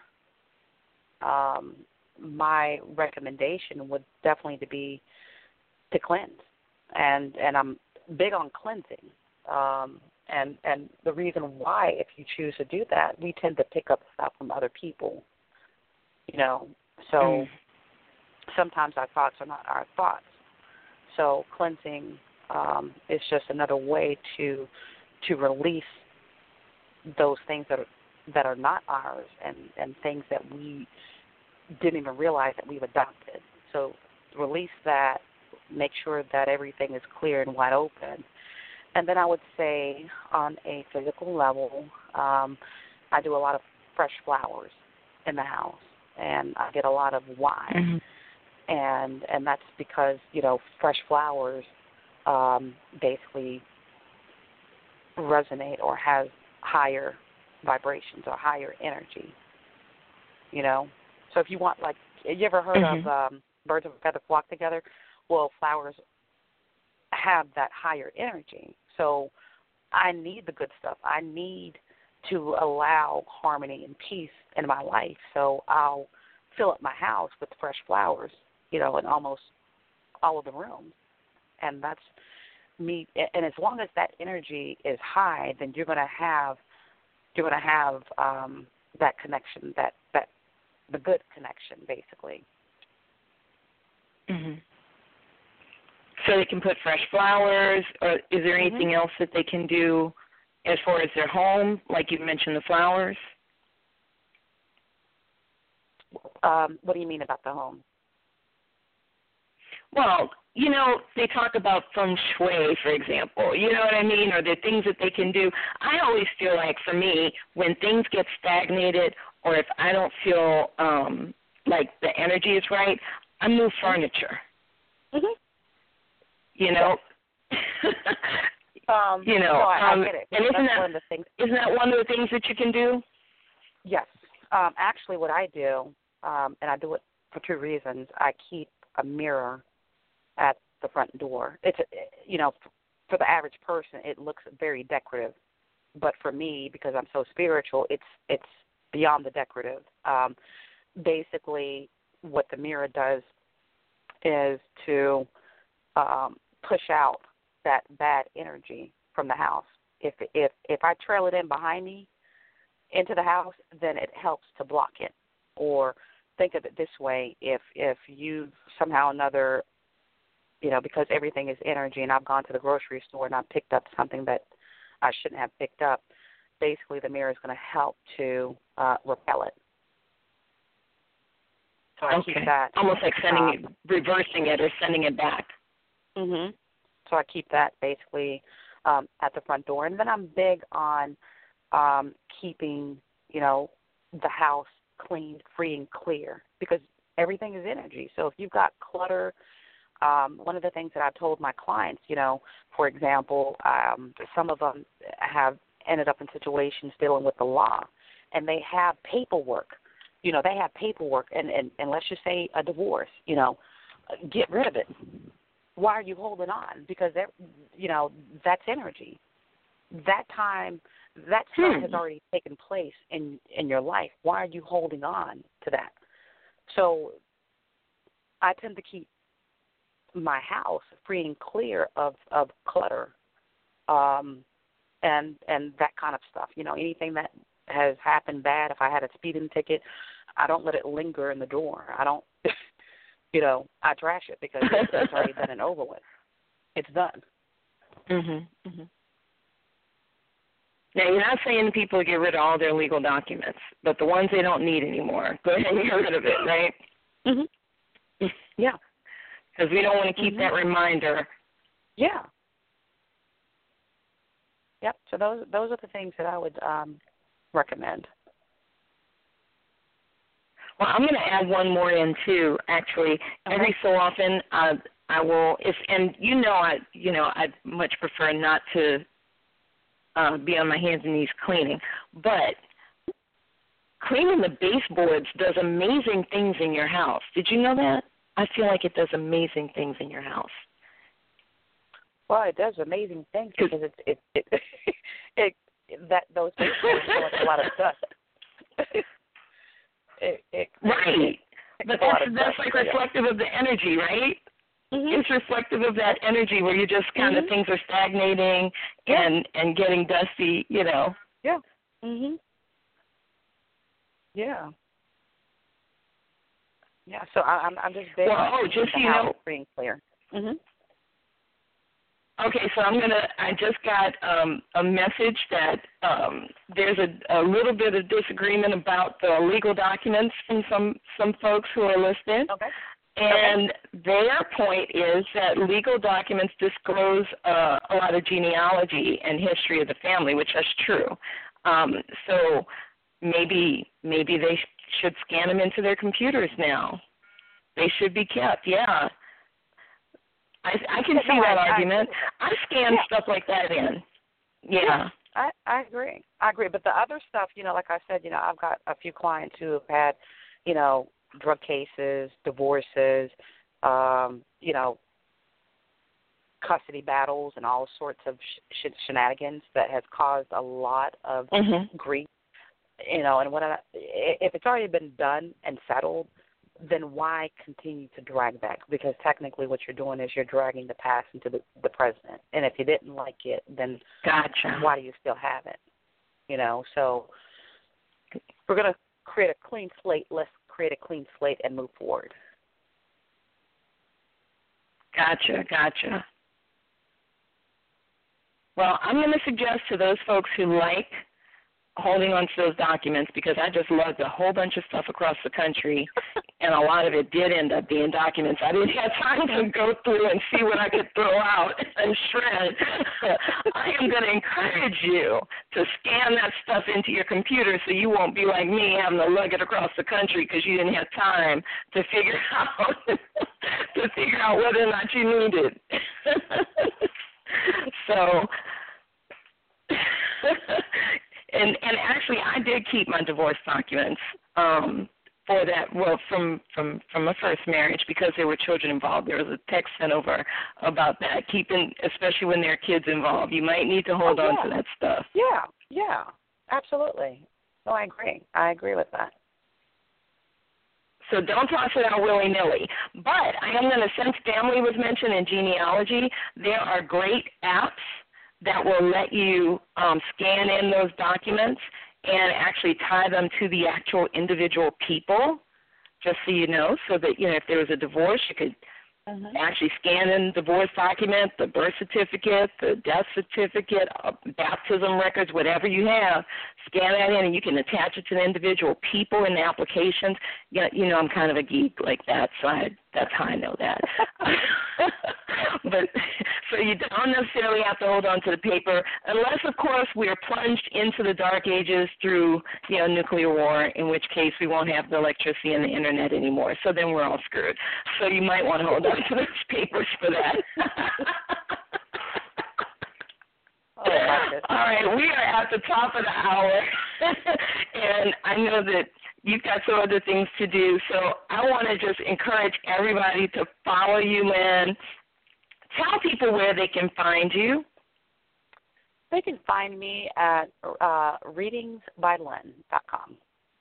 um, my recommendation would definitely to be to cleanse. And, and I'm big on cleansing. Um, and, and the reason why, if you choose to do that, we tend to pick up stuff from other people. You know, so mm. sometimes our thoughts are not our thoughts. So cleansing um, is just another way to to release those things that are, that are not ours, and, and things that we didn't even realize that we've adopted. So release that, make sure that everything is clear and wide open. And then I would say on a physical level, um, I do a lot of fresh flowers in the house, and I get a lot of wine. Mm-hmm. And and that's because, you know, fresh flowers um, basically resonate or have higher vibrations or higher energy, you know. So if you want, like, you ever heard mm-hmm. of um, birds of a feather flock together? Well, flowers have that higher energy. So I need the good stuff. I need to allow harmony and peace in my life. So I'll fill up my house with fresh flowers, you know, in almost all of the rooms. And that's me. And as long as that energy is high, then you're going to have you're going to have um, that connection, that that the good connection, basically. Mm-hmm. So they can put fresh flowers, or is there anything mm-hmm. else that they can do as far as their home, like you mentioned the flowers? Um, what do you mean about the home? Well, you know, they talk about feng shui, for example, you know what I mean, or the things that they can do. I always feel like, for me, when things get stagnated, or if I don't feel um, like the energy is right, I move furniture. Mm-hmm. You know, um, you know, no, I, um, I get it. And isn't That's that, one of the things. Isn't that one of the things that you can do? Yes. Um, actually, what I do, um, and I do it for two reasons. I keep a mirror at the front door. It's, you know, for the average person, it looks very decorative, but for me, because I'm so spiritual, it's it's beyond the decorative. Um, basically what the mirror does is to um, push out that bad energy from the house. If if if I trail it in behind me into the house, then it helps to block it. Or think of it this way: if if you somehow or another, you know, because everything is energy, and I've gone to the grocery store and I've picked up something that I shouldn't have picked up, basically the mirror is going to help to uh, repel it. So I okay. keep that. Almost like sending um, it, reversing it or sending it back. Mhm. So I keep that basically um, at the front door, and then I'm big on um, keeping, you know, the house clean, free, and clear, because everything is energy. So if you've got clutter, um, one of the things that I've told my clients, you know, for example, um, some of them have ended up in situations dealing with the law, and they have paperwork. You know, they have paperwork, and, and, and let's just say a divorce, you know, get rid of it. Why are you holding on? Because, you know, that's energy. That time, that stuff hmm. has already taken place in, in your life. Why are you holding on to that? So I tend to keep my house free and clear of, of clutter um, and and that kind of stuff. You know, anything that has happened bad, if I had a speeding ticket, I don't let it linger in the door. I don't, you know, I trash it because it's already done and over with. It's done. Mm-hmm. Mm-hmm. Now, you're not saying to people to get rid of all their legal documents, but the ones they don't need anymore, go ahead and get rid of it, right? Mm-hmm. Yeah. Because we don't want to keep mm-hmm. that reminder. Yeah. Yep. So those those are the things that I would um, recommend. Well, I'm going to add one more in too. Actually, okay. every so often, uh, I will. If and you know, I you know, I'd much prefer not to uh, be on my hands and knees cleaning, but cleaning the baseboards does amazing things in your house. Did you know that? I feel like it does amazing things in your house. Well, it does amazing things because it it it, it, it that those baseboards collect a lot of dust. It, it, right, it but that's that's like reflective of the energy, right? Mm-hmm. It's reflective of that energy where you just kind of mm-hmm. things are stagnating yeah. and and getting dusty, you know. Yeah. Mhm. Yeah. Yeah. So I, I'm I'm just big well, on oh, just so you know, free and clear. Mhm. Okay, so I'm gonna. I just got um, a message that um, there's a, a little bit of disagreement about the legal documents from some some folks who are listed. Okay. And okay. their point is that legal documents disclose uh, a lot of genealogy and history of the family, which is true. Um, so maybe maybe they sh- should scan them into their computers now. They should be kept. Yeah. I, I can no, see that I, argument. I, I scan yeah. stuff like that in. Yeah. yeah. I, I agree. I agree. But the other stuff, you know, like I said, you know, I've got a few clients who have had, you know, drug cases, divorces, um, you know, custody battles and all sorts of sh- sh- shenanigans that has caused a lot of mm-hmm. grief, you know, and when I, if it's already been done and settled, then why continue to drag that? Because technically what you're doing is you're dragging the past into the, the present. And if you didn't like it, then gotcha. why do you still have it? You know, so we're going to create a clean slate. Let's create a clean slate and move forward. Gotcha, gotcha. Well, I'm going to suggest to those folks who like holding on to those documents, because I just lugged a whole bunch of stuff across the country, and a lot of it did end up being documents. I didn't have time to go through and see what I could throw out and shred. I am going to encourage you to scan that stuff into your computer so you won't be like me having to lug it across the country because you didn't have time to figure out to figure out whether or not you need it. So... And and actually, I did keep my divorce documents um, for that. Well, from from from my first marriage, because there were children involved. There was a text sent over about that. Keeping, especially when there are kids involved, you might need to hold oh, yeah. on to that stuff. Yeah, yeah, absolutely. No, I agree. I agree with that. So don't toss it out willy-nilly. But I am going to, since family was mentioned in genealogy, there are great apps that will let you um, scan in those documents and actually tie them to the actual individual people, just so you know, so that, you know, if there was a divorce, you could uh-huh. actually scan in the divorce document, the birth certificate, the death certificate, uh, baptism records, whatever you have, scan that in, and you can attach it to the individual people in the applications. You know, you know I'm kind of a geek like that, so I, that's how I know that. But so you don't necessarily have to hold on to the paper, unless, of course, we are plunged into the dark ages through, you know, nuclear war, in which case we won't have the electricity and the internet anymore. So then we're all screwed. So you might want to hold on to those papers for that. Oh, all right, we are at the top of the hour, and I know that you've got some other things to do, so I want to just encourage everybody to follow you, Lynn. Tell people where they can find you. They can find me at uh, readings by lynn dot com.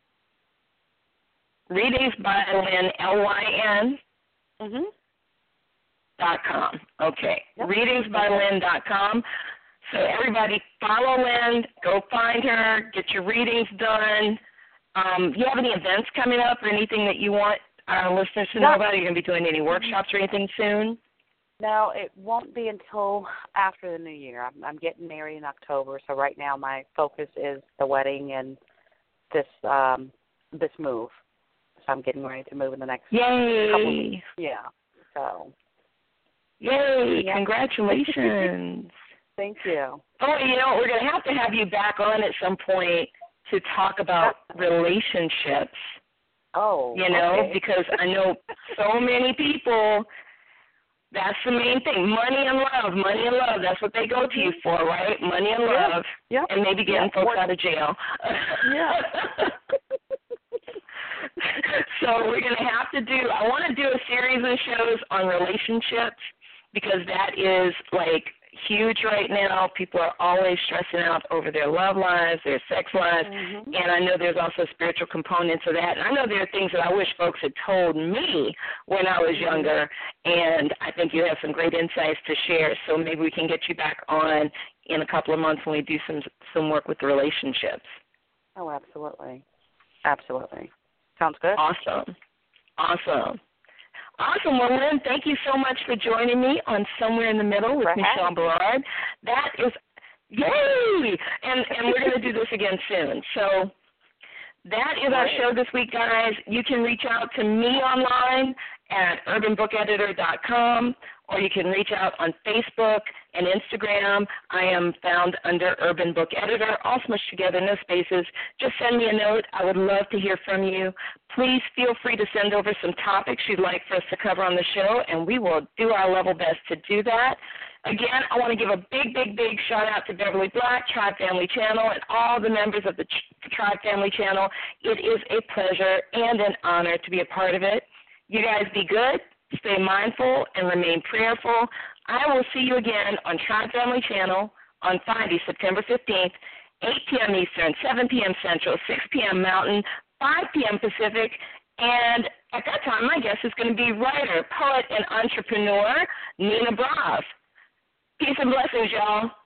Readings by Lynn, L Y N, mm-hmm. dot com. Okay, yep. readings by lynn dot com. So everybody follow Lynn, go find her, get your readings done. Um, do you have any events coming up or anything that you want our listeners to know about? Are you going to be doing any workshops or anything soon? No, it won't be until after the new year. I'm, I'm getting married in October, so right now my focus is the wedding and this um, this move. So I'm getting ready to move in the next Yay. couple weeks. Yeah. So. Yay! Yeah. Congratulations. Thank you. Oh, you know, we're going to have to have you back on at some point to talk about relationships. Oh, you know, okay. because I know so many people. That's the main thing. Money and love. Money and love. That's what they go to you for, right? Money and love. Yeah. And maybe getting yeah. folks out of jail. Yeah. So we're going to have to do, I want to do a series of shows on relationships, because that is, like, huge right now. People are always stressing out over their love lives, their sex lives, mm-hmm. and I know there's also spiritual components of that. And I know there are things that I wish folks had told me when I was younger, and I think you have some great insights to share, so maybe we can get you back on in a couple of months when we do some some work with the relationships. Oh, absolutely. Absolutely. Sounds good. Awesome. Awesome. Awesome. Well, Lynn, thank you so much for joining me on Somewhere in the Middle with Michelle Berard. That is, yay! And, and we're going to do this again soon. So that is our show this week, guys. You can reach out to me online at urban book editor dot com, or you can reach out on Facebook and Instagram. I am found under Urban Book Editor, all smushed together, no spaces. Just send me a note. I would love to hear from you. Please feel free to send over some topics you'd like for us to cover on the show, and we will do our level best to do that. Again, I want to give a big, big, big shout-out to Beverly Black, Tribe Family Channel, and all the members of the Tribe Family Channel. It is a pleasure and an honor to be a part of it. You guys be good, stay mindful, and remain prayerful. I will see you again on Tribe Family Channel on Friday, September fifteenth, eight p.m. Eastern, seven p.m. Central, six p.m. Mountain, five p.m. Pacific, and at that time, my guest is going to be writer, poet, and entrepreneur Nina Brov. Peace and blessings, y'all.